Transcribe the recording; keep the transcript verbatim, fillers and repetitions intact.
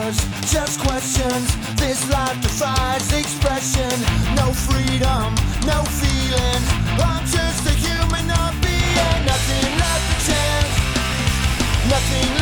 answers, just questions. This life defies expression. No freedom, no feeling. I'm just a human not being. Nothing left to chance. Nothing